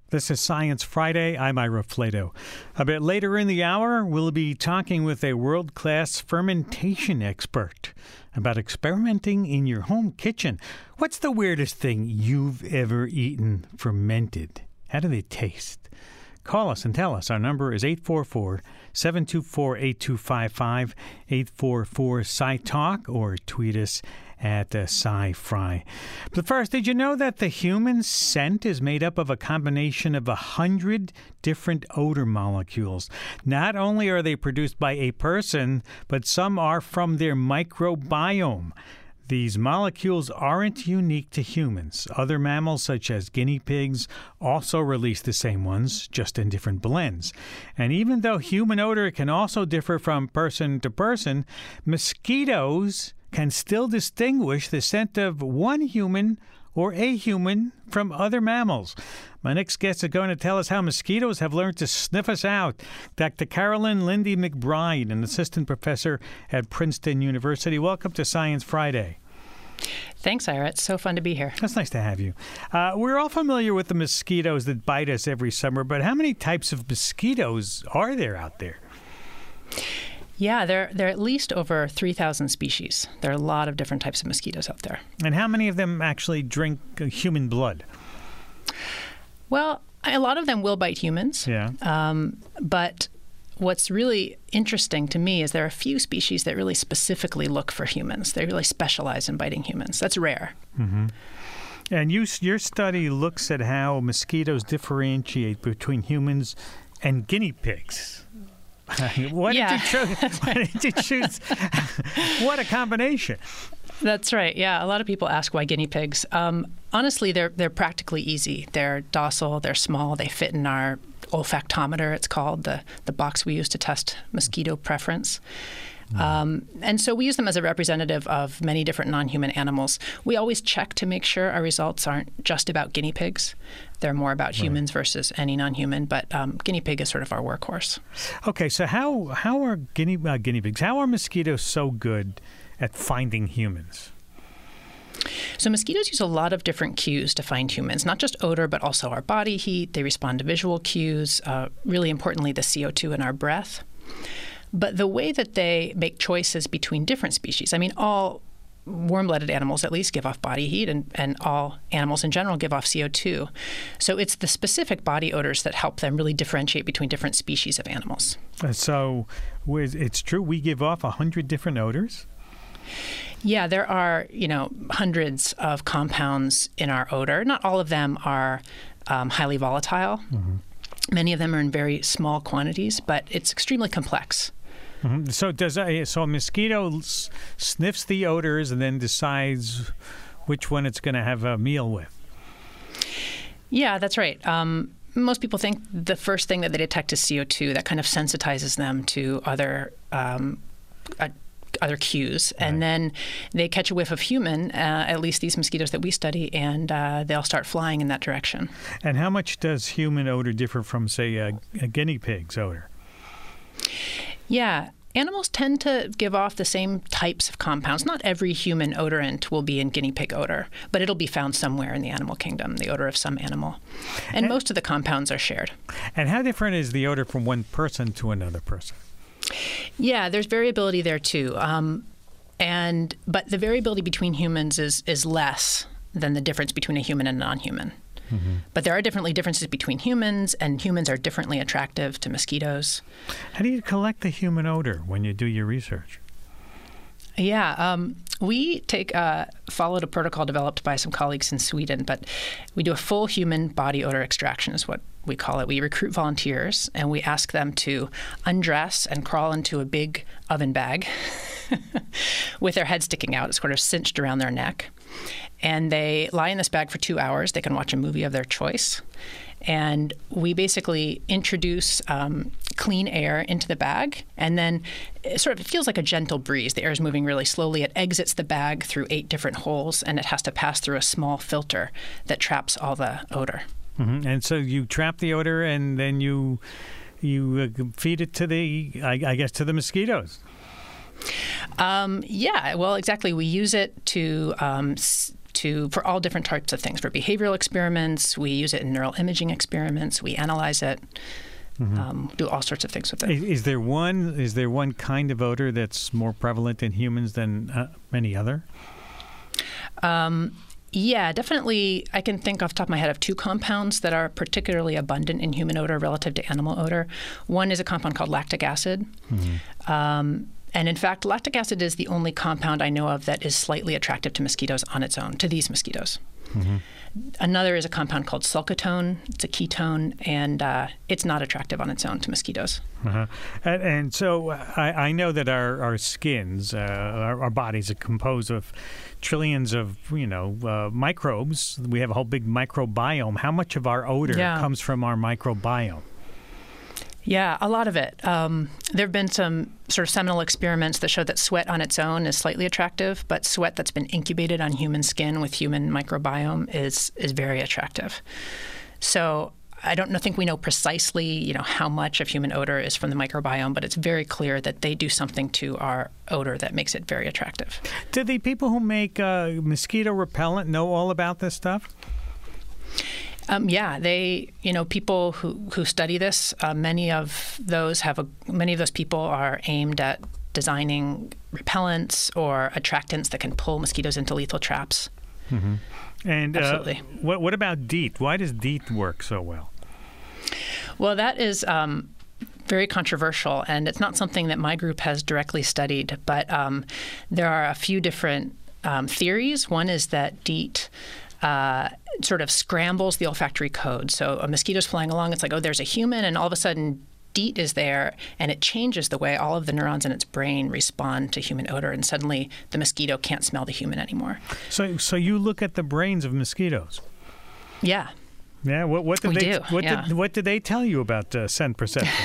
This is Science Friday. I'm Ira Flato. A bit later in the hour, we'll be talking with a world-class fermentation expert about experimenting in your home kitchen. What's the weirdest thing you've ever eaten fermented? How do they taste? Call us and tell us. Our number is 844-724-8255, 844-SciTalk, or tweet us at SciFri. But first, did you know that the human scent is made up of a combination of 100 different odor molecules? Not only are they produced by a person, but some are from their microbiome. These molecules aren't unique to humans. Other mammals, such as guinea pigs, also release the same ones, just in different blends. And even though human odor can also differ from person to person, mosquitoes can still distinguish the scent of one human or a human from other mammals. My next guest is going to tell us how mosquitoes have learned to sniff us out. Dr. Carolyn Lindy McBride, an assistant professor at Princeton University. Welcome to Science Friday. Thanks, Ira. It's so fun to be here. That's nice to have you. We're all familiar with the mosquitoes that bite us every summer, but how many types of mosquitoes are there out there? Yeah, there are at least over 3,000 species. There are a lot of different types of mosquitoes out there. And how many of them actually drink human blood? Well, a lot of them will bite humans. Yeah. But what's really interesting to me is there are a few species that really specifically look for humans. They really specialize in biting humans. That's rare. Mm-hmm. And your study looks at how mosquitoes differentiate between humans and guinea pigs. Why did you choose? What a combination. That's right. Yeah, a lot of people ask why guinea pigs. Honestly, they're practically easy. They're docile, they're small, they fit in our olfactometer, it's called, the box we use to test mosquito preference. And so we use them as a representative of many different non-human animals. We always check to make sure our results aren't just about guinea pigs. They're more about humans versus any non-human, but guinea pig is sort of our workhorse. Okay, so how are guinea pigs, how are mosquitoes so good at finding humans? So mosquitoes use a lot of different cues to find humans, not just odor, but also our body heat. They respond to visual cues, really importantly, the CO2 in our breath. But the way that they make choices between different species, I mean, all warm-blooded animals at least give off body heat, and all animals in general give off CO2. So it's the specific body odors that help them really differentiate between different species of animals. So it's true we give off 100 different odors? Yeah, there are, hundreds of compounds in our odor. Not all of them are highly volatile. Mm-hmm. Many of them are in very small quantities, but it's extremely complex. Mm-hmm. So a mosquito sniffs the odors and then decides which one it's going to have a meal with? Yeah, that's right. Most people think the first thing that they detect is CO2. That kind of sensitizes them to other cues. Right. And then they catch a whiff of human, at least these mosquitoes that we study, and they'll start flying in that direction. And how much does human odor differ from, say, a guinea pig's odor? Yeah. Animals tend to give off the same types of compounds. Not every human odorant will be in guinea pig odor, but it'll be found somewhere in the animal kingdom, the odor of some animal. And most of the compounds are shared. And how different is the odor from one person to another person? Yeah, there's variability there too. But the variability between humans is less than the difference between a human and a non-human. Mm-hmm. But there are differences between humans, and humans are differently attractive to mosquitoes. How do you collect the human odor when you do your research? Yeah, we followed a protocol developed by some colleagues in Sweden, but we do a full human body odor extraction is what we call it. We recruit volunteers, and we ask them to undress and crawl into a big oven bag with their head sticking out. It's sort of cinched around their neck. And they lie in this bag for 2 hours. They can watch a movie of their choice. And we basically introduce clean air into the bag, and then it feels like a gentle breeze. The air is moving really slowly. It exits the bag through 8 different holes, and it has to pass through a small filter that traps all the odor. Mm-hmm. And so you trap the odor, and then you feed it to the mosquitoes. Yeah, well, exactly. We use it to for all different types of things. For behavioral experiments, we use it in neural imaging experiments. We analyze it, do all sorts of things with it. Is there one kind of odor that's more prevalent in humans than any other? Yeah, definitely. I can think off the top of my head of two compounds that are particularly abundant in human odor relative to animal odor. One is a compound called lactic acid. And in fact, lactic acid is the only compound I know of that is slightly attractive to mosquitoes on its own, to these mosquitoes. Another is a compound called sulcotone. It's a ketone, and it's not attractive on its own to mosquitoes. And so I know that our skins, our bodies are composed of trillions of, microbes. We have a whole big microbiome. How much of our odor comes from our microbiome? Yeah, a lot of it. There have been some sort of seminal experiments that show that sweat on its own is slightly attractive, but sweat that's been incubated on human skin with human microbiome is very attractive. So I don't think we know precisely, how much of human odor is from the microbiome, but it's very clear that they do something to our odor that makes it very attractive. Do the people who make mosquito repellent know all about this stuff? Yeah, people who study this, many of those people are aimed at designing repellents or attractants that can pull mosquitoes into lethal traps. And absolutely. What about DEET? Why does DEET work so well? Well, that is very controversial, and it's not something that my group has directly studied, but there are a few different theories. One is that DEET sort of scrambles the olfactory code. So a mosquito's flying along, it's like, oh, there's a human, and all of a sudden DEET is there, and it changes the way all of the neurons in its brain respond to human odor, and suddenly the mosquito can't smell the human anymore. So you look at the brains of mosquitoes? Yeah. Yeah. What did they tell you about scent perception?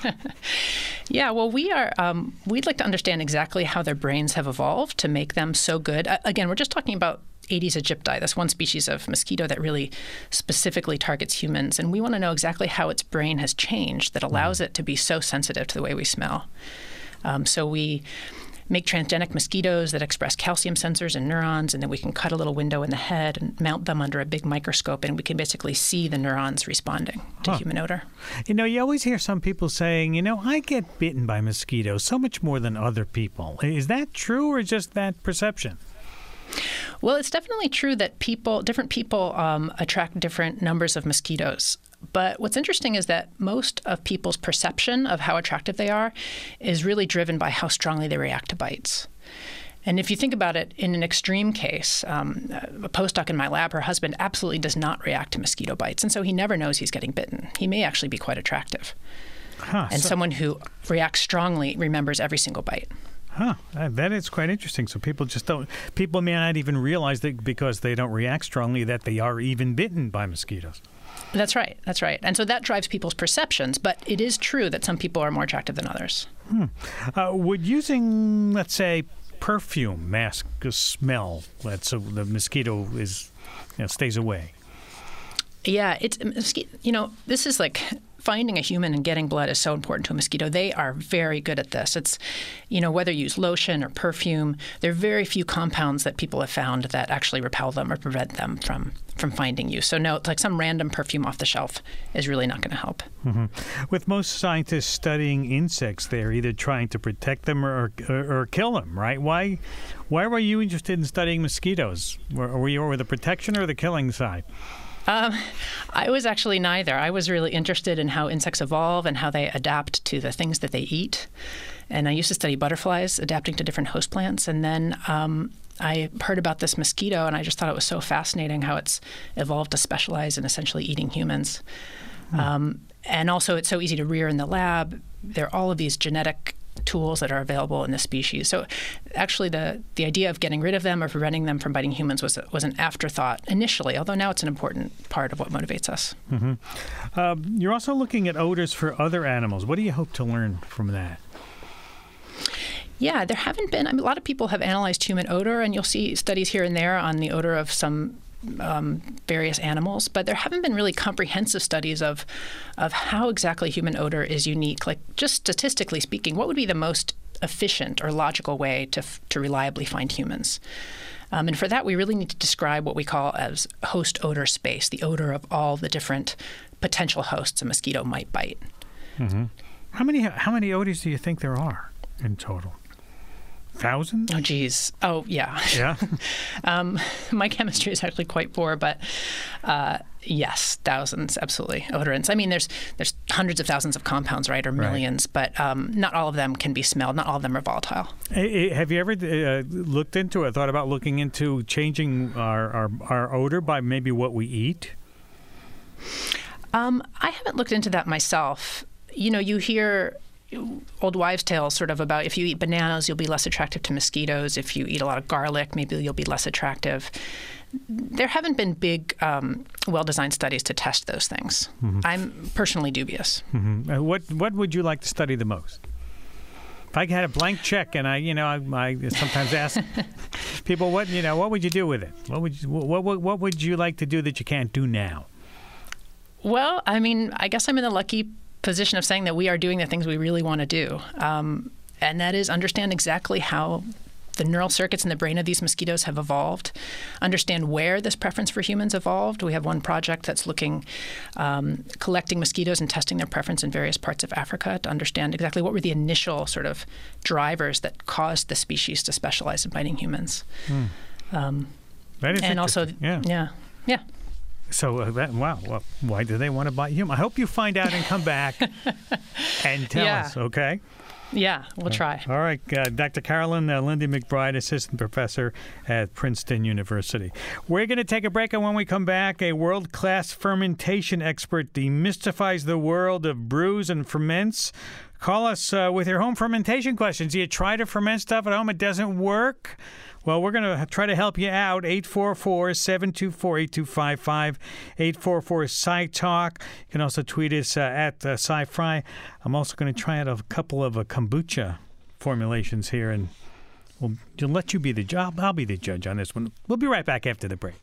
Yeah, well, we'd like to understand exactly how their brains have evolved to make them so good. Again, we're just talking about Aedes aegypti, that's one species of mosquito that really specifically targets humans. And we want to know exactly how its brain has changed that allows it to be so sensitive to the way we smell. So we make transgenic mosquitoes that express calcium sensors and neurons, and then we can cut a little window in the head and mount them under a big microscope, and we can basically see the neurons responding to human odor. You always hear some people saying, I get bitten by mosquitoes so much more than other people. Is that true, or just that perception? Well, it's definitely true that different people attract different numbers of mosquitoes. But what's interesting is that most of people's perception of how attractive they are is really driven by how strongly they react to bites. And if you think about it, in an extreme case, a postdoc in my lab, her husband absolutely does not react to mosquito bites, and so he never knows he's getting bitten. He may actually be quite attractive. Someone who reacts strongly remembers every single bite. That is quite interesting. So people may not even realize that because they don't react strongly that they are even bitten by mosquitoes. That's right. And so that drives people's perceptions, but it is true that some people are more attractive than others. Would using, let's say, perfume mask a smell so the mosquito stays away? Yeah, this is like finding a human and getting blood is so important to a mosquito. They are very good at this. It's, whether you use lotion or perfume, there are very few compounds that people have found that actually repel them or prevent them from finding you. So no, it's like some random perfume off the shelf is really not going to help. With most scientists studying insects, they're either trying to protect them or kill them, right? Why were you interested in studying mosquitoes? Were you over the protection or the killing side? I was actually neither. I was really interested in how insects evolve and how they adapt to the things that they eat. And I used to study butterflies adapting to different host plants. And then I heard about this mosquito, and I just thought it was so fascinating how it's evolved to specialize in essentially eating humans. And also, it's so easy to rear in the lab. There are all of these genetic tools that are available in this species. So actually the idea of getting rid of them or preventing them from biting humans was an afterthought initially, although now it's an important part of what motivates us. You're also looking at odors for other animals. What do you hope to learn from that? Yeah, there haven't been, a lot of people have analyzed human odor, and you'll see studies here and there on the odor of some various animals, but there haven't been really comprehensive studies of how exactly human odor is unique. Like, just statistically speaking, what would be the most efficient or logical way to reliably find humans. And for that, we really need to describe what we call as host odor space, the odor of all the different potential hosts a mosquito might bite. Mm-hmm. How many odors do you think there are in total? Thousands? Oh, geez. Oh, yeah. Yeah. My chemistry is actually quite poor, but yes, thousands, absolutely. Odorants. I mean, there's hundreds of thousands of compounds, right, or millions, but not all of them can be smelled. Not all of them are volatile. Have you ever looked into it, thought about looking into changing our odor by maybe what we eat? I haven't looked into that myself. You know, you hear old wives' tales sort of about if you eat bananas, you'll be less attractive to mosquitoes. If you eat a lot of garlic, maybe you'll be less attractive. There haven't been big, well-designed studies to test those things. Mm-hmm. I'm personally dubious. Mm-hmm. What would you like to study the most? If I had a blank check, and I sometimes ask people, what would you do with it? What would you like to do that you can't do now? Well, I mean, I guess I'm in the lucky position of saying that we are doing the things we really want to do. And that is understand exactly how the neural circuits in the brain of these mosquitoes have evolved, understand where this preference for humans evolved. We have one project that's looking, collecting mosquitoes and testing their preference in various parts of Africa to understand exactly what were the initial sort of drivers that caused the species to specialize in biting humans. That is and also, yeah. So, wow, well, why do they want to bite humans? I hope you find out and come back and tell us, okay? Yeah, we'll try. All right. Dr. Carolyn Lindy McBride, Assistant Professor at Princeton University. We're going to take a break, and when we come back, a world-class fermentation expert demystifies the world of brews and ferments. Call us with your home fermentation questions. Do you try to ferment stuff at home? It doesn't work? Well, we're going to try to help you out. 844-724-8255, 844-SciTalk. You can also tweet us at SciFry. I'm also going to try out a couple of kombucha formulations here, and we'll let you be the judge. I'll be the judge on this one. We'll be right back after the break.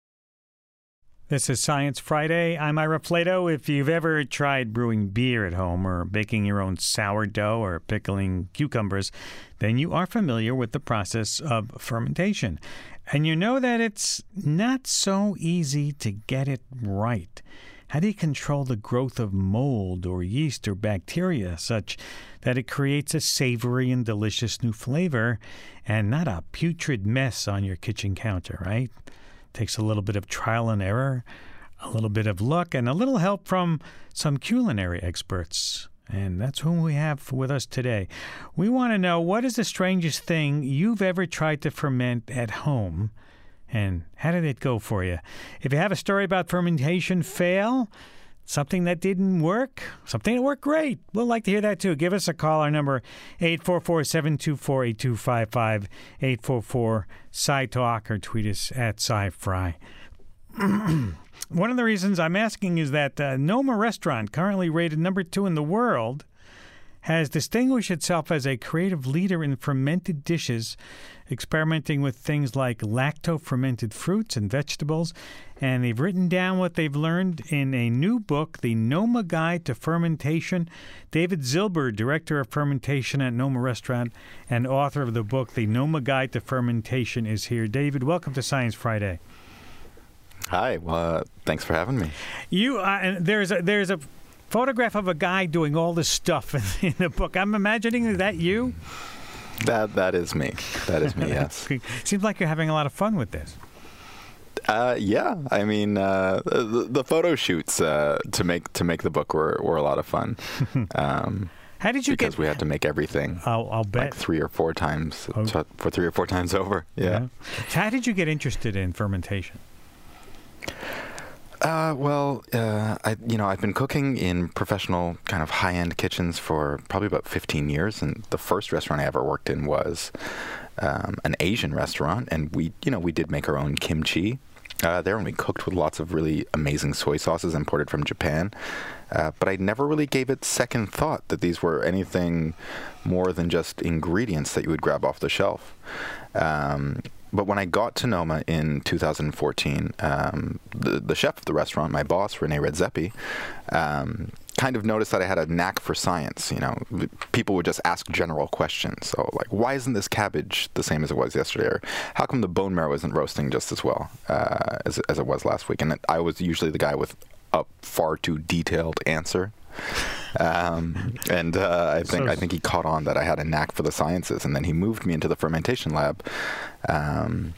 This is Science Friday. I'm Ira Flato. If you've ever tried brewing beer at home or baking your own sourdough or pickling cucumbers, then you are familiar with the process of fermentation. And you know that it's not so easy to get it right. How do you control the growth of mold or yeast or bacteria such that it creates a savory and delicious new flavor and not a putrid mess on your kitchen counter, right? Takes a little bit of trial and error, a little bit of luck, and a little help from some culinary experts. And that's whom we have with us today. We want to know, what is the strangest thing you've ever tried to ferment at home, and how did it go for you? If you have a story about fermentation fail, something that didn't work, something that worked great, we'd like to hear that too. Give us a call. Our number, 844-724-8255, 844-SciTalk, or tweet us at SciFry. One of the reasons I'm asking is that Noma Restaurant, currently rated number 2 in the world, has distinguished itself as a creative leader in fermented dishes, experimenting with things like lacto-fermented fruits and vegetables. And they've written down what they've learned in a new book, The Noma Guide to Fermentation. David Zilber, Director of Fermentation at Noma Restaurant and author of the book, The Noma Guide to Fermentation, is here. David, welcome to Science Friday. Hi. Well, thanks for having me. There's a photograph of a guy doing all this stuff in the book. I'm imagining, is that you? That is me. That is me, yes. Seems like you're having a lot of fun with this. Yeah. I mean, the photo shoots to make the book were a lot of fun. How did you because we had to make everything. I'll bet. Like 3 or 4 times for 3 or 4 times over. Yeah. How did you get interested in fermentation? I've been cooking in professional kind of high-end kitchens for probably about 15 years, and the first restaurant I ever worked in was an Asian restaurant, and we did make our own kimchi there, and we cooked with lots of really amazing soy sauces imported from Japan. But I never really gave it second thought that these were anything more than just ingredients that you would grab off the shelf. But when I got to Noma in 2014, the chef of the restaurant, my boss, Rene Redzepi, kind of noticed that I had a knack for science. People would just ask general questions. So, like, why isn't this cabbage the same as it was yesterday? Or how come the bone marrow isn't roasting just as well as it was last week? And I was usually the guy with a far too detailed answer. I think he caught on that I had a knack for the sciences, and then he moved me into the fermentation lab. And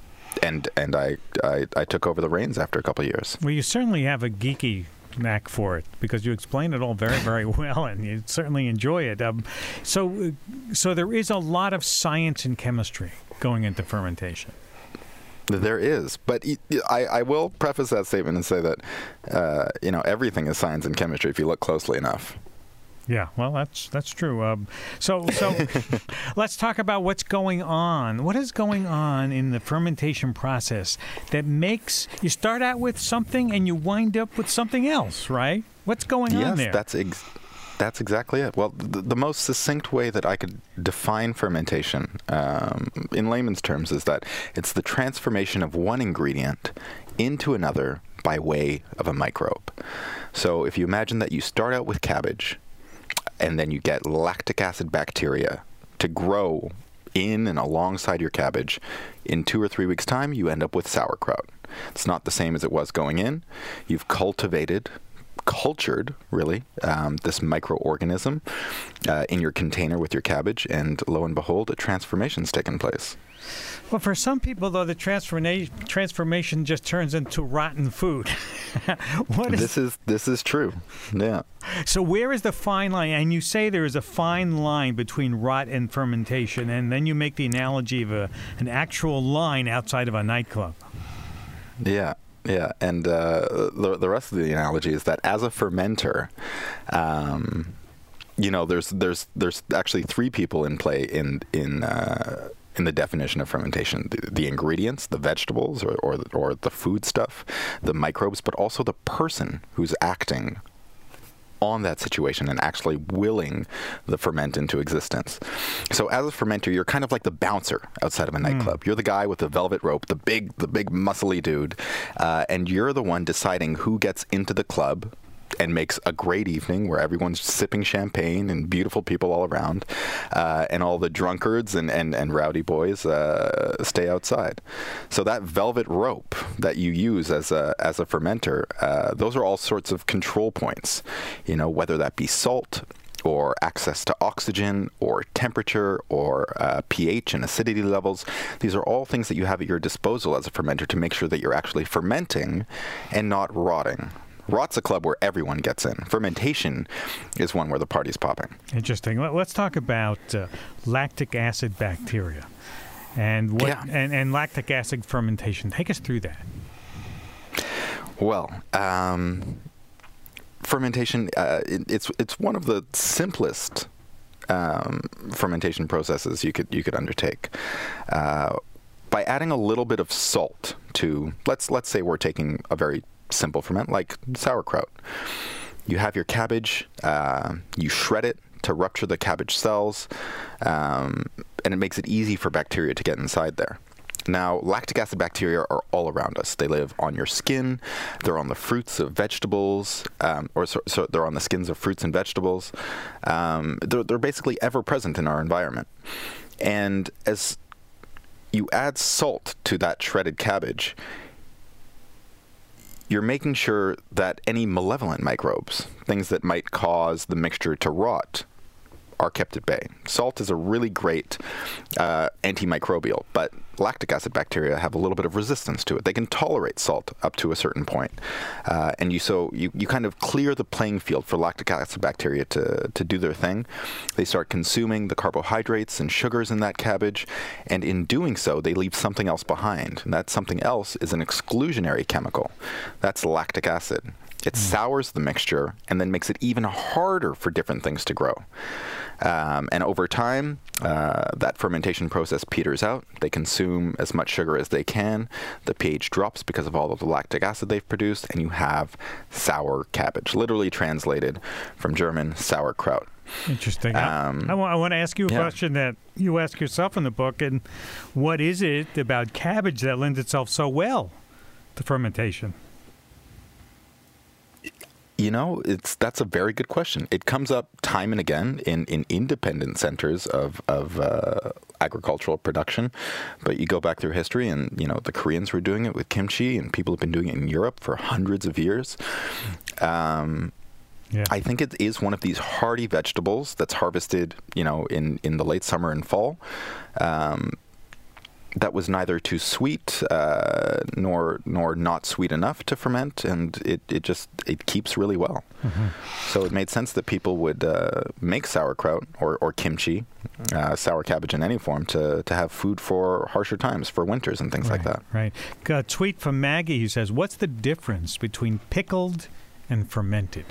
I took over the reins after a couple of years. Well, you certainly have a geeky knack for it because you explain it all very, very well, and you certainly enjoy it. So there is a lot of science and chemistry going into fermentation. There is, but I will preface that statement and say that everything is science and chemistry if you look closely enough. Yeah, well, that's true. So let's talk about what's going on. What is going on in the fermentation process that makes you start out with something and you wind up with something else, right? What's going on there? Yes, that's exactly it. Well, the most succinct way that I could define fermentation in layman's terms is that it's the transformation of one ingredient into another by way of a microbe. So if you imagine that you start out with cabbage, and then you get lactic acid bacteria to grow in and alongside your cabbage. In 2 or 3 weeks' time, you end up with sauerkraut. It's not the same as it was going in. You've cultured, really, this microorganism in your container with your cabbage, and lo and behold, a transformation's taken place. Well, for some people, though, the transformation just turns into rotten food. This is true. Yeah. So where is the fine line? And you say there is a fine line between rot and fermentation, and then you make the analogy of an actual line outside of a nightclub. Yeah. Yeah, and the rest of the analogy is that as a fermenter, there's actually 3 people in play in the definition of fermentation: the ingredients, the vegetables or the food stuff, the microbes, but also the person who's acting on that situation and actually willing the ferment into existence. So as a fermenter, you're kind of like the bouncer outside of a nightclub. You're the guy with the velvet rope, the big muscly dude, and you're the one deciding who gets into the club and makes a great evening where everyone's sipping champagne and beautiful people all around, and all the drunkards and rowdy boys stay outside. So that velvet rope that you use as a fermenter, those are all sorts of control points, whether that be salt or access to oxygen or temperature or pH and acidity levels. These are all things that you have at your disposal as a fermenter to make sure that you're actually fermenting and not rotting. Rot's a club where everyone gets in. Fermentation is one where the party's popping. Interesting. Let's talk about lactic acid bacteria and and lactic acid fermentation. Take us through that. Well, fermentation, it's one of the simplest fermentation processes you could undertake. By adding a little bit of salt to, let's say we're taking a very simple ferment like sauerkraut. You have your cabbage, you shred it to rupture the cabbage cells, and it makes it easy for bacteria to get inside there. Now, lactic acid bacteria are all around us. They live on your skin. They're on the fruits of vegetables, so they're on the skins of fruits and vegetables. They're basically ever present in our environment. And as you add salt to that shredded cabbage, you're making sure that any malevolent microbes, things that might cause the mixture to rot, are kept at bay. Salt is a really great antimicrobial, but lactic acid bacteria have a little bit of resistance to it. They can tolerate salt up to a certain point. And you kind of clear the playing field for lactic acid bacteria to do their thing. They start consuming the carbohydrates and sugars in that cabbage, and in doing so, they leave something else behind. And that something else is an exclusionary chemical. That's lactic acid. It sours the mixture and then makes it even harder for different things to grow. And over time, that fermentation process peters out. They consume as much sugar as they can. The pH drops because of all of the lactic acid they've produced, and you have sour cabbage, literally translated from German sauerkraut. Interesting. I want to ask you a question that you ask yourself in the book, and what is it about cabbage that lends itself so well to fermentation? That's a very good question. It comes up time and again in independent centers of agricultural production. But you go back through history and, the Koreans were doing it with kimchi and people have been doing it in Europe for hundreds of years. I think it is one of these hardy vegetables that's harvested, in the late summer and fall. That was neither too sweet nor not sweet enough to ferment, and it keeps really well. Mm-hmm. So it made sense that people would make sauerkraut or kimchi, sour cabbage in any form, to have food for harsher times, for winters and things like that. Right. A tweet from Maggie who says, "What's the difference between pickled and fermented?"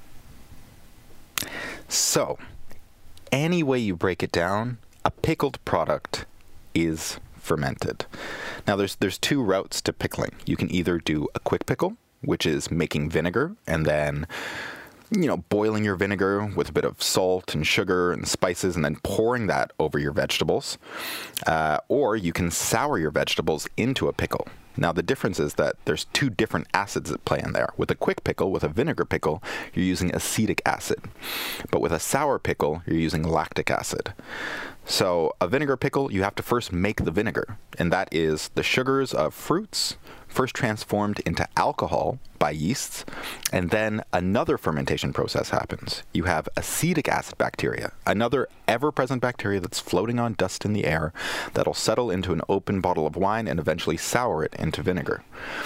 So, any way you break it down, a pickled product is fermented. Now, there's two routes to pickling. You can either do a quick pickle, which is making vinegar and then, boiling your vinegar with a bit of salt and sugar and spices and then pouring that over your vegetables. Or you can sour your vegetables into a pickle. Now, the difference is that there's two different acids at play in there. With a quick pickle, with a vinegar pickle, you're using acetic acid. But with a sour pickle, you're using lactic acid. So a vinegar pickle, you have to first make the vinegar, and that is the sugars of fruits first transformed into alcohol by yeasts, and then another fermentation process happens. You have acetic acid bacteria, another ever-present bacteria that's floating on dust in the air that'll settle into an open bottle of wine and eventually sour it into vinegar.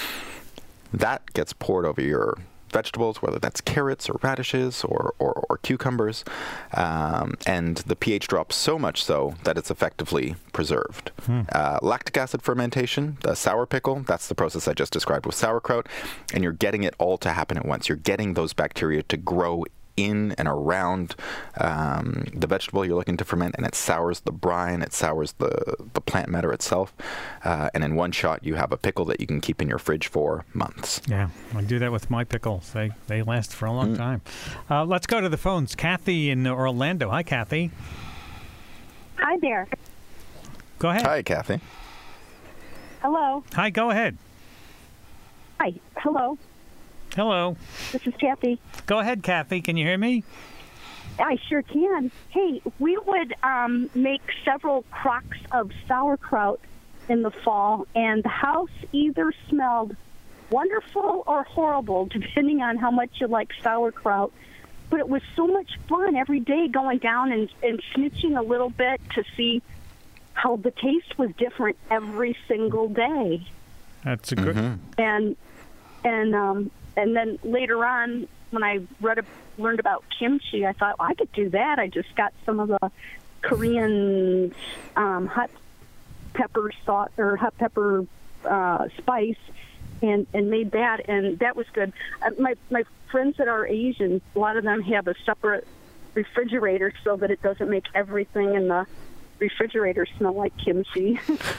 That gets poured over your vegetables, whether that's carrots or radishes or cucumbers, and the pH drops so much so that it's effectively preserved. Lactic acid fermentation, the sour pickle, that's the process I just described with sauerkraut, and you're getting it all to happen at once. You're getting those bacteria to grow in and around the vegetable you're looking to ferment, and it sours the brine, it sours the plant matter itself, and in one shot you have a pickle that you can keep in your fridge for months. Yeah, I do that with my pickles. They last for a long time. Let's go to the phones. Kathy in Orlando. Hi, Kathy. Hi there. Go ahead. Hi, Kathy. Hello. Hi, go ahead. Hi. Hello. Hello. This is Kathy. Go ahead, Kathy. Can you hear me? I sure can. Hey, we would make several crocks of sauerkraut in the fall, and the house either smelled wonderful or horrible, depending on how much you like sauerkraut. But it was so much fun every day going down and snitching a little bit to see how the taste was different every single day. That's a good... And then later on, when I learned about kimchi, I thought, I could do that. I just got some of the Korean hot pepper sauce or hot pepper spice and made that, and that was good. My friends that are Asian, a lot of them have a separate refrigerator so that it doesn't make everything in the refrigerator smell like kimchi.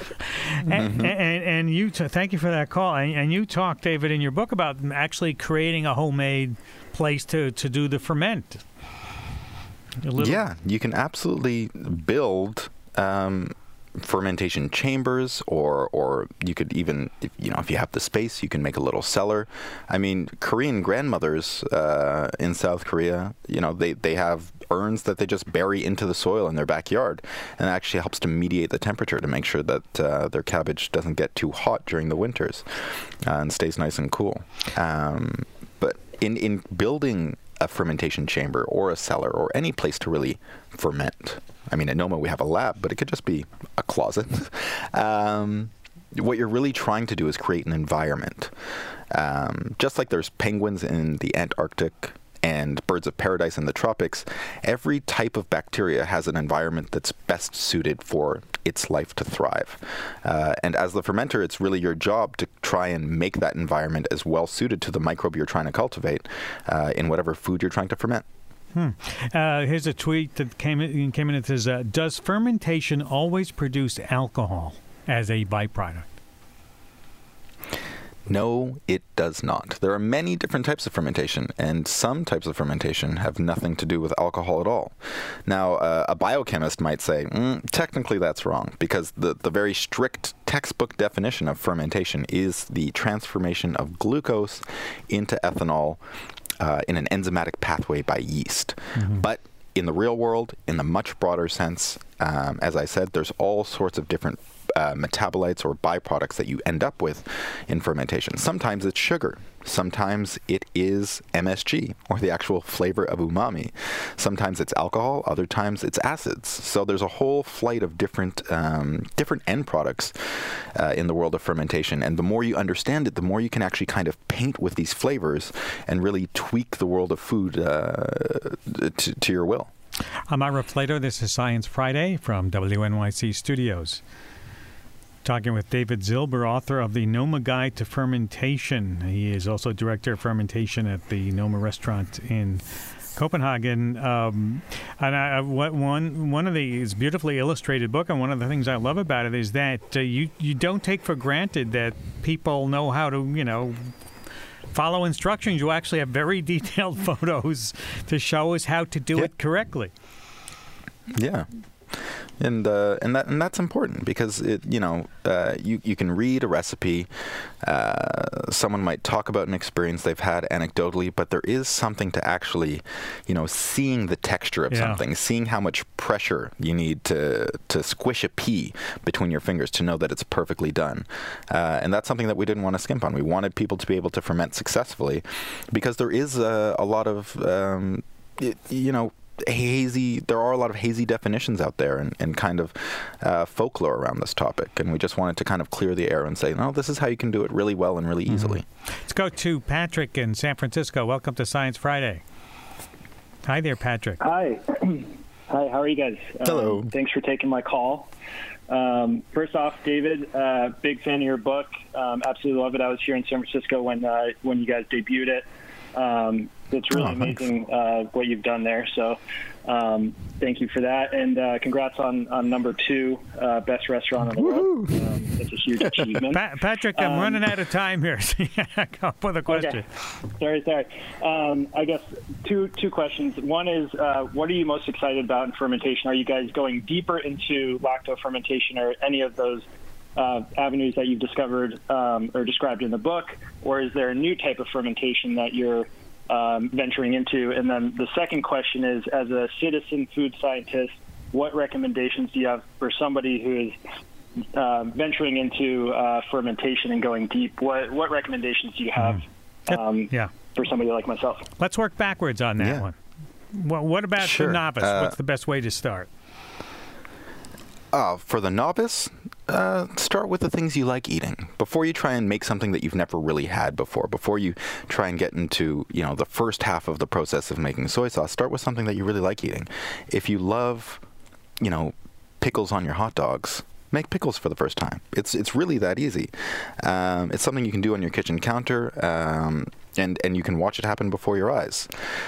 and you thank you for that call. And you talk, David, in your book about actually creating a homemade place to do the ferment. Yeah, you can absolutely build fermentation chambers, or you could even, if you have the space, you can make a little cellar. I mean, Korean grandmothers in South Korea, they have urns that they just bury into the soil in their backyard, and it actually helps to mediate the temperature to make sure that their cabbage doesn't get too hot during the winters and stays nice and cool. But in building a fermentation chamber or a cellar or any place to really ferment, I mean, at Noma we have a lab, but it could just be a closet. What you're really trying to do is create an environment. Just like there's penguins in the Antarctic and birds of paradise in the tropics, every type of bacteria has an environment that's best suited for its life to thrive. And as the fermenter, it's really your job to try and make that environment as well suited to the microbe you're trying to cultivate in whatever food you're trying to ferment. Here's a tweet that came in that says, does fermentation always produce alcohol as a byproduct? No, it does not. There are many different types of fermentation, and some types of fermentation have nothing to do with alcohol at all. Now, a biochemist might say, technically that's wrong, because the very strict textbook definition of fermentation is the transformation of glucose into ethanol in an enzymatic pathway by yeast. But in the real world, in the much broader sense, as I said, there's all sorts of different metabolites or byproducts that you end up with in fermentation. Sometimes it's sugar. Sometimes it is MSG, or the actual flavor of umami. Sometimes it's alcohol. Other times it's acids. So there's a whole flight of different end products in the world of fermentation. And the more you understand it, the more you can actually kind of paint with these flavors and really tweak the world of food to your will. I'm Ira Flato. This is Science Friday from WNYC Studios. Talking with David Zilber, author of the Noma Guide to Fermentation. He is also director of fermentation at the Noma restaurant in Copenhagen. And one of it's beautifully illustrated book, and one of the things I love about it is that you don't take for granted that people know how to, follow instructions. You actually have very detailed photos to show us how to do it correctly. Yeah. And that's important because you can read a recipe. Someone might talk about an experience they've had anecdotally, but there is something to actually, seeing the texture of something, seeing how much pressure you need to squish a pea between your fingers to know that it's perfectly done. And that's something that we didn't want to skimp on. We wanted people to be able to ferment successfully because there is a lot of there are a lot of hazy definitions out there and kind of folklore around this topic, and we just wanted to kind of clear the air and say, no, this is how you can do it really well and really easily. Let's go to Patrick in San Francisco. Welcome to Science Friday. Hi there, Patrick. Hi. Hi, how are you guys? Hello. Thanks for taking my call. First off, David, big fan of your book. Absolutely love it. I was here in San Francisco when you guys debuted it. It's really amazing what you've done there. So thank you for that. And congrats on number 2, best restaurant in the world. That's a huge achievement. Patrick, I'm running out of time here. Go up with a question. Okay. Sorry. I guess two questions. One is, what are you most excited about in fermentation? Are you guys going deeper into lacto-fermentation or any of those avenues that you've discovered or described in the book? Or is there a new type of fermentation that you're venturing into? And then the second question is, as a citizen food scientist, what recommendations do you have for somebody who is venturing into fermentation and going deep? What recommendations do you have for somebody like myself? Let's work backwards on that one. What about the novice? What's the best way to start? For the novice, start with the things you like eating. Before you try and make something that you've never really had before, before you try and get into, the first half of the process of making soy sauce, start with something that you really like eating. If you love, pickles on your hot dogs, make pickles for the first time. It's really that easy. It's something you can do on your kitchen counter, and you can watch it happen before your eyes.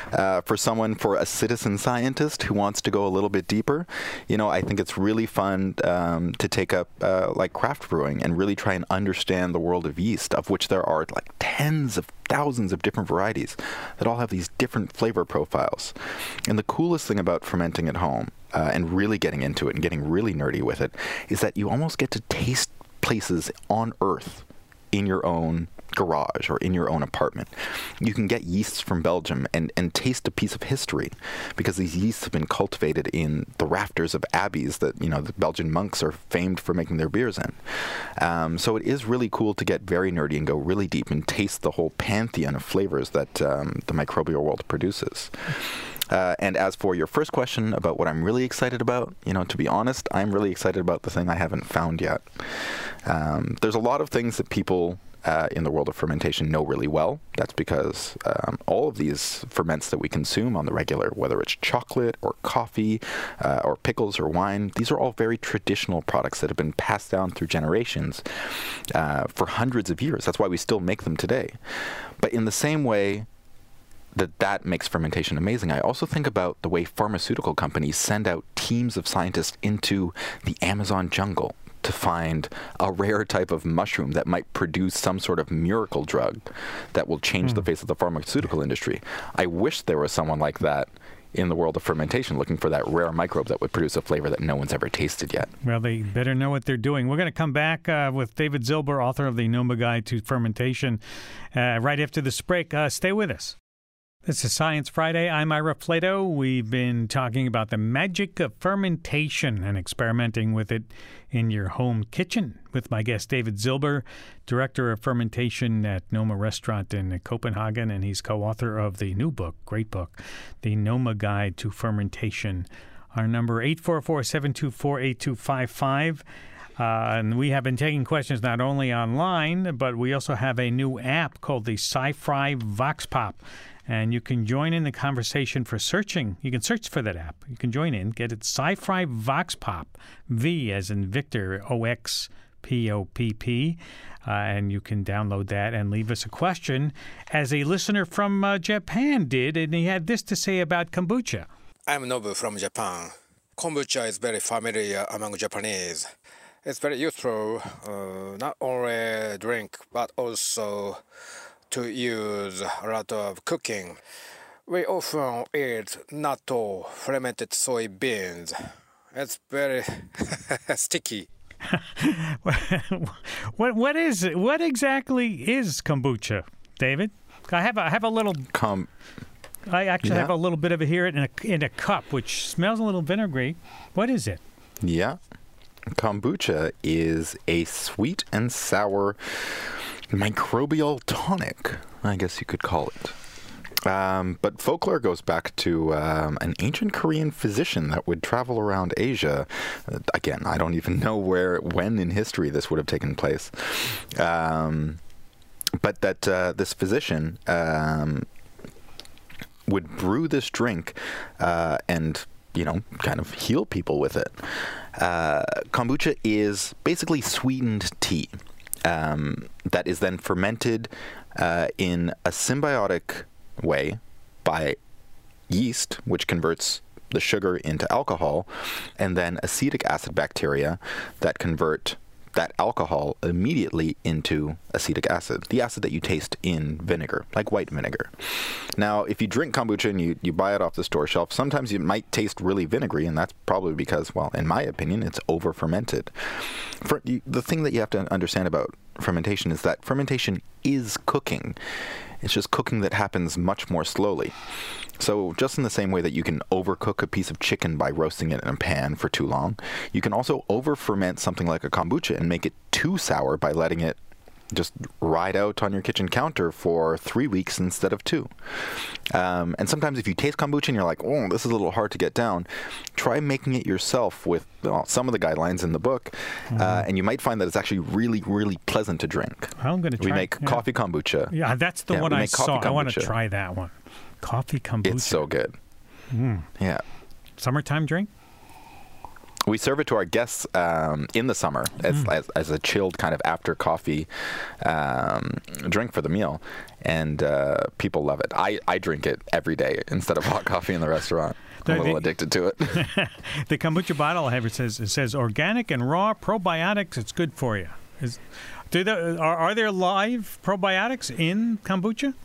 For a citizen scientist who wants to go a little bit deeper, I think it's really fun to take up like craft brewing and really try and understand the world of yeast, of which there are like tens of thousands of different varieties that all have these different flavor profiles. And the coolest thing about fermenting at home and really getting into it and getting really nerdy with it is that you almost get to taste places on Earth in your own garage or in your own apartment. You can get yeasts from Belgium and taste a piece of history because these yeasts have been cultivated in the rafters of abbeys that, the Belgian monks are famed for making their beers in. So it is really cool to get very nerdy and go really deep and taste the whole pantheon of flavors that the microbial world produces. And as for your first question about what I'm really excited about, to be honest, I'm really excited about the thing I haven't found yet. There's a lot of things that people in the world of fermentation know really well. That's because all of these ferments that we consume on the regular, whether it's chocolate or coffee or pickles or wine, these are all very traditional products that have been passed down through generations for hundreds of years. That's why we still make them today. But in the same way that makes fermentation amazing, I also think about the way pharmaceutical companies send out teams of scientists into the Amazon jungle to find a rare type of mushroom that might produce some sort of miracle drug that will change the face of the pharmaceutical industry. I wish there was someone like that in the world of fermentation looking for that rare microbe that would produce a flavor that no one's ever tasted yet. Well, they better know what they're doing. We're going to come back with David Zilber, author of the Noma Guide to Fermentation, right after this break. Stay with us. This is Science Friday. I'm Ira Flato. We've been talking about the magic of fermentation and experimenting with it in your home kitchen with my guest, David Zilber, Director of Fermentation at Noma Restaurant in Copenhagen, and he's co-author of the new book, great book, The Noma Guide to Fermentation. Our number, 844-724-8255. And we have been taking questions not only online, but we also have a new app called the Sci-Fry Vox Pop. And you can join in the conversation for searching. You can search for that app. You can join in. Get it, Sci-Fry Vox Pop, V as in Victor, OXPOPP. And you can download that and leave us a question, as a listener from Japan did, and he had this to say about kombucha. I'm Nobu from Japan. Kombucha is very familiar among Japanese. It's very useful, not only drink, but also to use a lot of cooking. We often eat natto, fermented soybeans. It's very sticky. What is it? What exactly is kombucha, David? I have a little. I actually have a little bit of it here in a cup, which smells a little vinegary. What is it? Yeah. Kombucha is a sweet and sour microbial tonic, I guess you could call it. But folklore goes back to an ancient Korean physician that would travel around Asia. Again, I don't even know when in history this would have taken place. But that this physician would brew this drink and, kind of heal people with it. Kombucha is basically sweetened tea. That is then fermented in a symbiotic way by yeast, which converts the sugar into alcohol, and then acetic acid bacteria that convert that alcohol immediately into acetic acid, the acid that you taste in vinegar, like white vinegar. Now, if you drink kombucha and you buy it off the store shelf, sometimes it might taste really vinegary, and that's probably because, well, in my opinion, it's over-fermented. The thing that you have to understand about fermentation is that fermentation is cooking. It's just cooking that happens much more slowly. So just in the same way that you can overcook a piece of chicken by roasting it in a pan for too long, you can also over-ferment something like a kombucha and make it too sour by letting it just ride out on your kitchen counter for 3 weeks instead of 2. And sometimes if you taste kombucha and you're like, oh, this is a little hard to get down, try making it yourself with some of the guidelines in the book, and you might find that it's actually really, really pleasant to drink. I'm going to try. We make coffee kombucha. Yeah, that's the one I saw. I want to try that one. Coffee kombucha. It's so good. Yeah. Summertime drink? We serve it to our guests in the summer as a chilled kind of after coffee drink for the meal, and people love it. I drink it every day instead of hot coffee in the restaurant. I'm a little addicted to it. The kombucha bottle I have, it says organic and raw probiotics. It's good for you. Are there live probiotics in kombucha?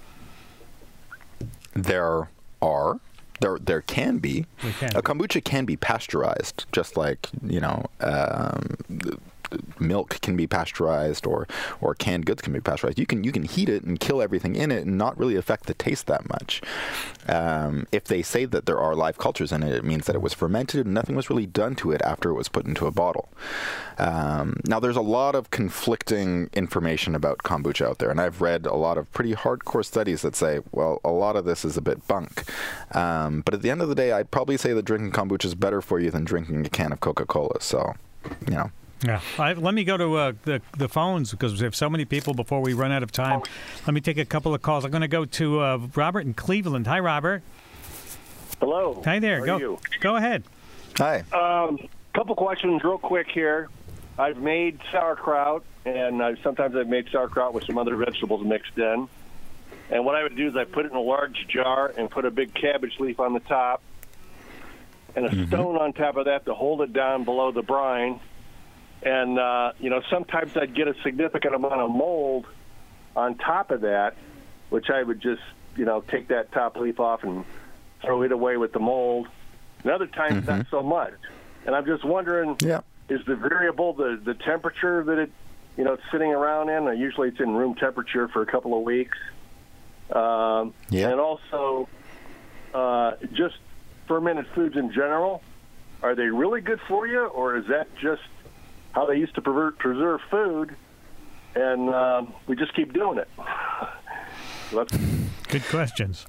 There are. There can be. A kombucha can be pasteurized, just like, milk can be pasteurized or canned goods can be pasteurized. You can heat it and kill everything in it and not really affect the taste that much. If they say that there are live cultures in it, it means that it was fermented and nothing was really done to it after it was put into a bottle. Now, there's a lot of conflicting information about kombucha out there, and I've read a lot of pretty hardcore studies that say, well, a lot of this is a bit bunk. But at the end of the day, I'd probably say that drinking kombucha is better for you than drinking a can of Coca-Cola. So, Yeah. Let me go to the phones, because we have so many people before we run out of time. Let me take a couple of calls. I'm going to go to Robert in Cleveland. Hi, Robert. Hello. Hi there. How are you? Go ahead. Hi. Couple questions real quick here. I've made sauerkraut, and sometimes I've made sauerkraut with some other vegetables mixed in. And what I would do is I put it in a large jar and put a big cabbage leaf on the top and a stone on top of that to hold it down below the brine. And, sometimes I'd get a significant amount of mold on top of that, which I would just, take that top leaf off and throw it away with the mold. And other times, not so much. And I'm just wondering, is the variable the temperature that it's sitting around in? Usually it's in room temperature for a couple of weeks. And also, just fermented foods in general, are they really good for you, or is that just how they used to preserve food, and we just keep doing it? Good questions.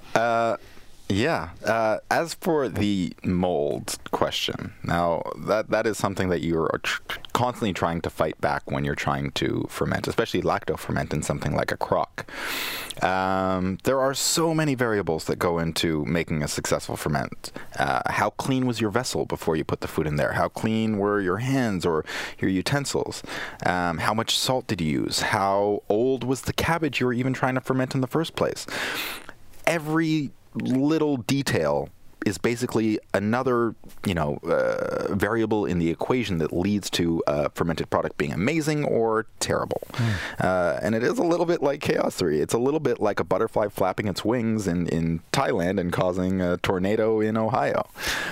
As for the mold question, now that is something that you are constantly trying to fight back when you're trying to ferment, especially lacto-ferment in something like a crock. There are so many variables that go into making a successful ferment. How clean was your vessel before you put the food in there? How clean were your hands or your utensils? How much salt did you use? How old was the cabbage you were even trying to ferment in the first place? Every little detail is basically another, variable in the equation that leads to a fermented product being amazing or terrible. And it is a little bit like Chaos Theory. It's a little bit like a butterfly flapping its wings in Thailand and causing a tornado in Ohio.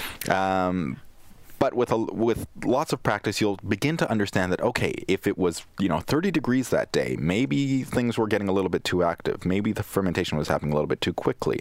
But with lots of practice, you'll begin to understand that, okay, if it was 30 degrees that day, maybe things were getting a little bit too active. Maybe the fermentation was happening a little bit too quickly.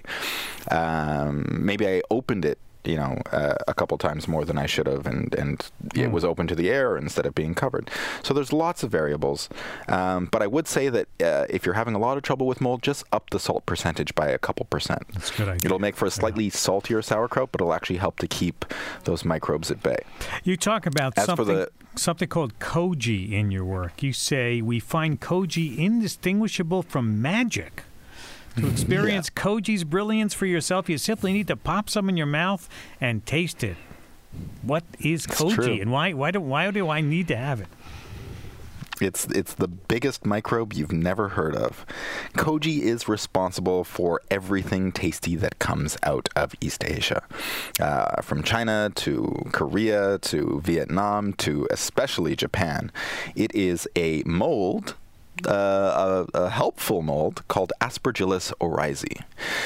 Maybe I opened it a couple times more than I should have, and it was open to the air instead of being covered. So there's lots of variables. But I would say that if you're having a lot of trouble with mold, just up the salt percentage by a couple percent. That's a good idea. It'll make for a slightly saltier sauerkraut, but it'll actually help to keep those microbes at bay. You talk about something called koji in your work. You say, we find koji indistinguishable from magic. To experience koji's brilliance for yourself, you simply need to pop some in your mouth and taste it. What is koji, and why do I need to have it? It's the biggest microbe you've never heard of. Koji is responsible for everything tasty that comes out of East Asia. From China to Korea to Vietnam to especially Japan. It is a mold, a helpful mold called Aspergillus oryzae.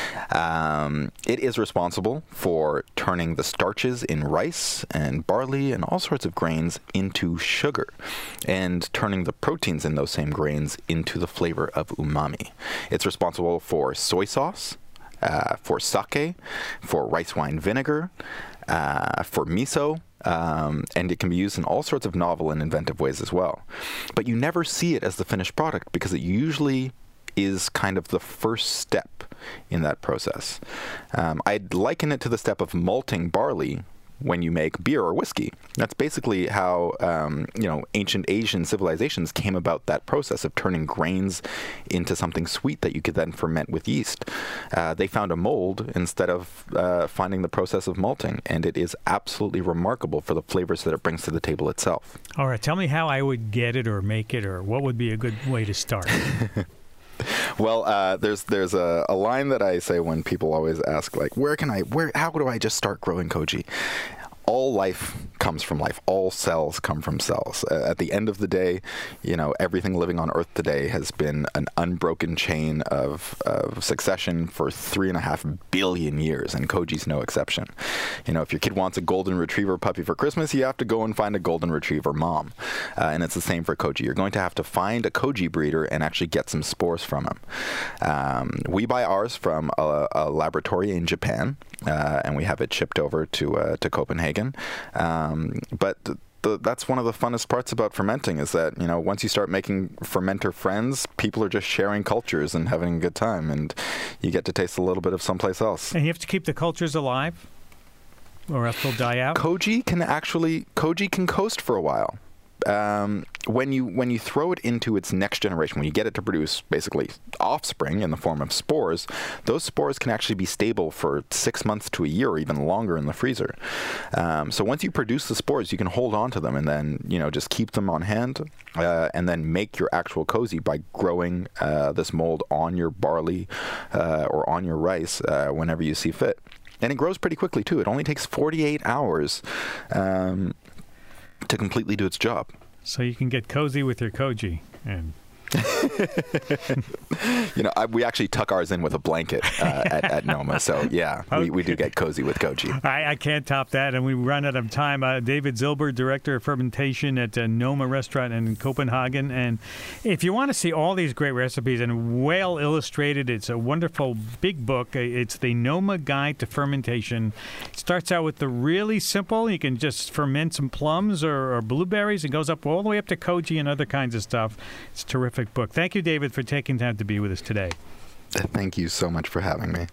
It is responsible for turning the starches in rice and barley and all sorts of grains into sugar, and turning the proteins in those same grains into the flavor of umami. It's responsible for soy sauce, for sake, for rice wine vinegar, for miso, and it can be used in all sorts of novel and inventive ways as well. But you never see it as the finished product because it usually is kind of the first step in that process. I'd liken it to the step of malting barley when you make beer or whiskey. That's basically how ancient Asian civilizations came about that process of turning grains into something sweet that you could then ferment with yeast. They found a mold instead of finding the process of malting, and it is absolutely remarkable for the flavors that it brings to the table itself. All right, tell me how I would get it or make it, or what would be a good way to start. Well, there's a line that I say when people always ask, like, how do I just start growing koji? All life comes from life. All cells come from cells. At the end of the day, everything living on Earth today has been an unbroken chain of succession for 3.5 billion years, and koji's no exception. If your kid wants a golden retriever puppy for Christmas, you have to go and find a golden retriever mom. And it's the same for koji. You're going to have to find a koji breeder and actually get some spores from him. We buy ours from a laboratory in Japan, and we have it shipped over to Copenhagen. But that's one of the funnest parts about fermenting is that, once you start making fermenter friends, people are just sharing cultures and having a good time, and you get to taste a little bit of someplace else. And you have to keep the cultures alive, or else they'll die out? Koji can coast for a while. When you throw it into its next generation, when you get it to produce basically offspring in the form of spores, those spores can actually be stable for 6 months to a year or even longer in the freezer. So once you produce the spores, you can hold on to them and then, just keep them on hand and then make your actual koji by growing this mold on your barley or on your rice whenever you see fit. And it grows pretty quickly, too. It only takes 48 hours to completely do its job. So you can get cozy with your koji and We actually tuck ours in with a blanket at NOMA. So, yeah, we do get cozy with Koji. I can't top that, and we run out of time. David Zilber, Director of Fermentation at NOMA Restaurant in Copenhagen. And if you want to see all these great recipes and well illustrated, it's a wonderful big book. It's the NOMA Guide to Fermentation. It starts out with the really simple. You can just ferment some plums or blueberries. It goes up all the way up to Koji and other kinds of stuff. It's a terrific book. Thank you, David, for taking time to be with us today. Thank you so much for having me.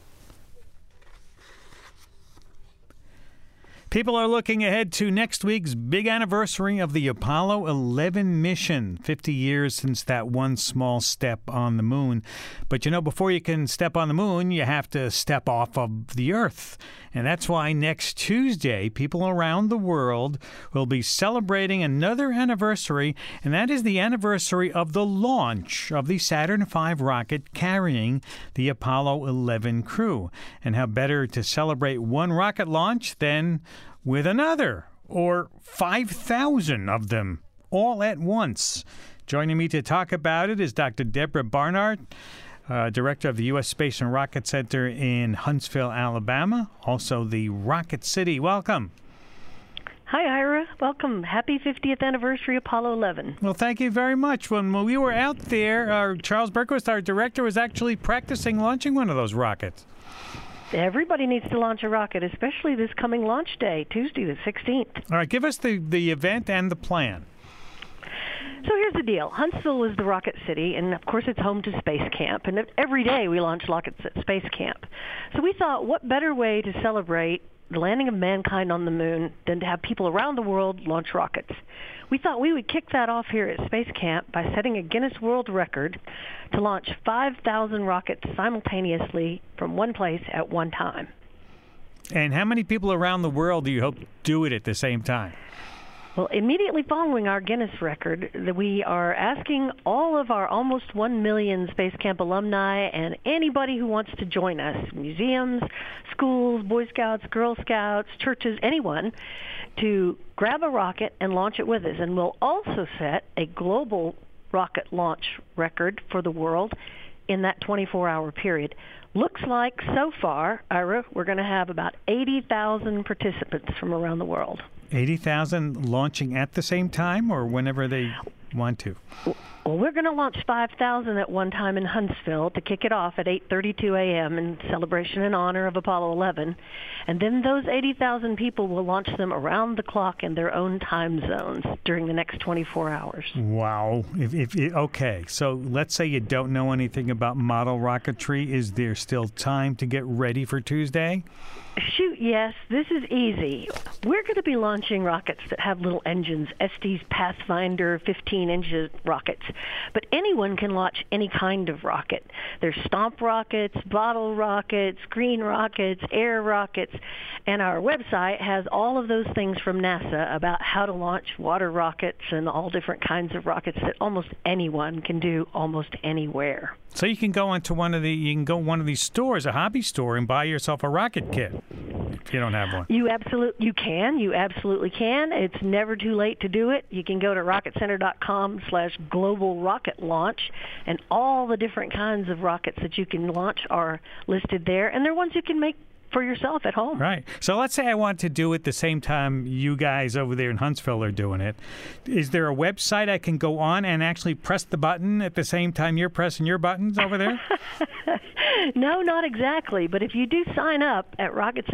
People are looking ahead to next week's big anniversary of the Apollo 11 mission, 50 years since that one small step on the moon. But, before you can step on the moon, you have to step off of the Earth. And that's why next Tuesday, people around the world will be celebrating another anniversary, and that is the anniversary of the launch of the Saturn V rocket carrying the Apollo 11 crew. And how better to celebrate one rocket launch than with another, or 5,000 of them all at once. Joining me to talk about it is Dr. Deborah Barnard, Director of the U.S. Space and Rocket Center in Huntsville, Alabama, also the Rocket City. Welcome. Hi, Ira. Welcome. Happy 50th anniversary, Apollo 11. Well, thank you very much. When we were out there, Charles Berquist, our director, was actually practicing launching one of those rockets. Everybody needs to launch a rocket, especially this coming launch day, Tuesday the 16th. All right, give us the event and the plan. So here's the deal. Huntsville is the Rocket City, and of course it's home to Space Camp. And every day we launch rockets at Space Camp. So we thought, what better way to celebrate the landing of mankind on the moon than to have people around the world launch rockets? We thought we would kick that off here at Space Camp by setting a Guinness World Record to launch 5,000 rockets simultaneously from one place at one time. And how many people around the world do you hope do it at the same time? Well, immediately following our Guinness record, we are asking all of our almost 1 million Space Camp alumni and anybody who wants to join us, museums, schools, Boy Scouts, Girl Scouts, churches, anyone, to grab a rocket and launch it with us. And we'll also set a global rocket launch record for the world in that 24-hour period. Looks like so far, Ira, we're going to have about 80,000 participants from around the world. 80,000 launching at the same time or whenever they want to? Well, we're going to launch 5,000 at one time in Huntsville to kick it off at 8:32 a.m. in celebration in honor of Apollo 11. And then those 80,000 people will launch them around the clock in their own time zones during the next 24 hours. Wow. Okay, so let's say you don't know anything about model rocketry. Is there still time to get ready for Tuesday? Shoot, yes. This is easy. We're going to be launching rockets that have little engines, Estes Pathfinder 15-inch rockets. But anyone can launch any kind of rocket. There's stomp rockets, bottle rockets, green rockets, air rockets, and our website has all of those things from NASA about how to launch water rockets and all different kinds of rockets that almost anyone can do almost anywhere. So you can go into one of these stores, a hobby store, and buy yourself a rocket kit if you don't have one. You absolutely can. It's never too late to do it. You can go to rocketcenter.com/global rocket launch, and all the different kinds of rockets that you can launch are listed there, and they're ones you can make for yourself at home. Right. So let's say I want to do it the same time you guys over there in Huntsville are doing it. Is there a website I can go on and actually press the button at the same time you're pressing your buttons over there? No, not exactly. But if you do sign up at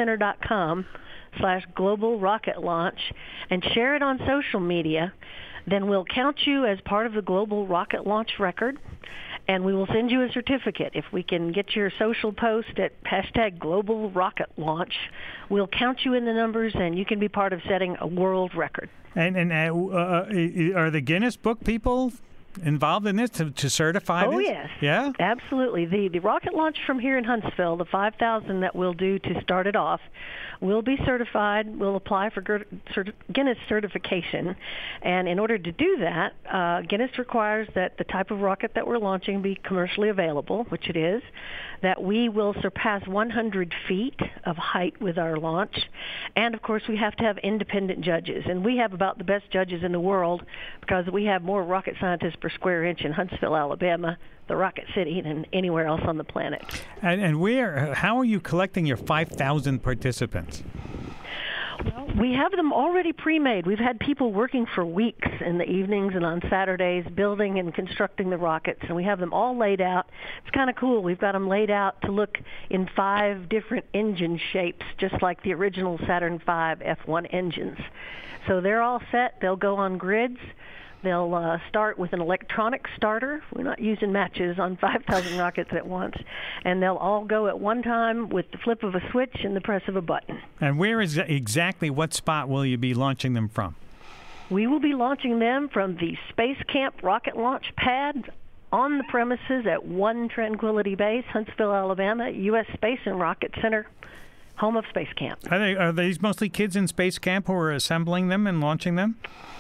rocketcenter.com/global rocket launch and share it on social media, then we'll count you as part of the global rocket launch record, and we will send you a certificate. If we can get your social post at #global rocket launch, we'll count you in the numbers, and you can be part of setting a world record. And are the Guinness Book people involved in this to certify this? Oh, yes. Yeah? Absolutely. The rocket launch from here in Huntsville, the 5,000 that we'll do to start it off, will be certified. We'll apply for Guinness certification. And in order to do that, Guinness requires that the type of rocket that we're launching be commercially available, which it is, that we will surpass 100 feet of height with our launch. And, of course, we have to have independent judges. And we have about the best judges in the world because we have more rocket scientists per square inch in Huntsville, Alabama, the Rocket City, than anywhere else on the planet. And how are you collecting your 5,000 participants? Well, we have them already pre-made. We've had people working for weeks in the evenings and on Saturdays building and constructing the rockets, and we have them all laid out. It's kind of cool. We've got them laid out to look in 5 different engine shapes, just like the original Saturn V F1 engines. So they're all set. They'll go on grids. They'll start with an electronic starter. We're not using matches on 5,000 rockets at once. And they'll all go at one time with the flip of a switch and the press of a button. And where is exactly, what spot will you be launching them from? We will be launching them from the Space Camp rocket launch pad on the premises at One Tranquility Base, Huntsville, Alabama, U.S. Space and Rocket Center, home of Space Camp. Are these mostly kids in Space Camp who are assembling them and launching them?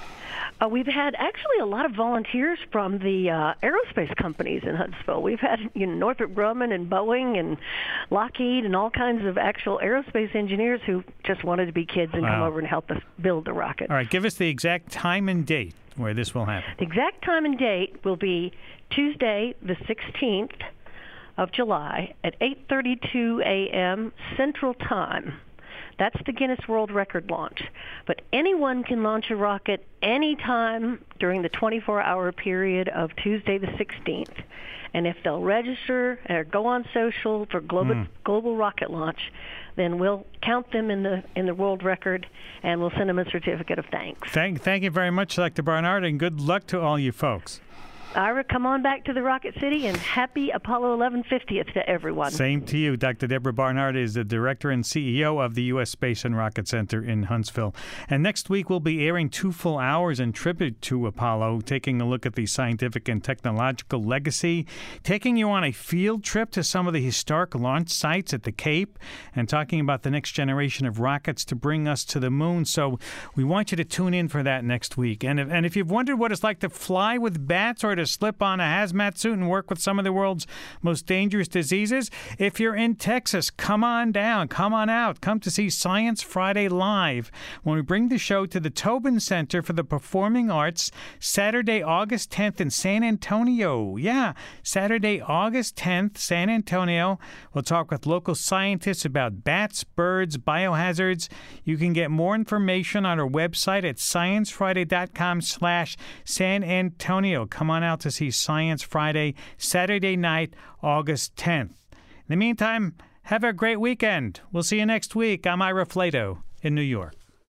We've had actually a lot of volunteers from the aerospace companies in Huntsville. We've had Northrop Grumman and Boeing and Lockheed and all kinds of actual aerospace engineers who just wanted to be kids and come over and help us build the rocket. All right, give us the exact time and date where this will happen. The exact time and date will be Tuesday, the 16th of July at 8:32 a.m. Central Time. That's the Guinness World Record launch. But anyone can launch a rocket anytime during the 24-hour period of Tuesday the 16th. And if they'll register or go on social for global rocket launch, then we'll count them in the world record, and we'll send them a certificate of thanks. Thank you very much, Dr. Barnard, and good luck to all you folks. Ira, come on back to the Rocket City, and happy Apollo 11 50th to everyone. Same to you. Dr. Deborah Barnard is the director and CEO of the U.S. Space and Rocket Center in Huntsville. And next week, we'll be airing 2 full hours in tribute to Apollo, taking a look at the scientific and technological legacy, taking you on a field trip to some of the historic launch sites at the Cape, and talking about the next generation of rockets to bring us to the moon. So we want you to tune in for that next week. And if you've wondered what it's like to fly with bats or to slip on a hazmat suit and work with some of the world's most dangerous diseases, if you're in Texas, come on down, come on out, come to see Science Friday live when we bring the show to the Tobin Center for the Performing Arts Saturday, August 10th in San Antonio. Yeah, Saturday, August 10th, San Antonio. We'll talk with local scientists about bats, birds, biohazards. You can get more information on our website at sciencefriday.com/San Antonio. Come on out to see Science Friday, Saturday night, August 10th. In the meantime, have a great weekend. We'll see you next week. I'm Ira Flato in New York.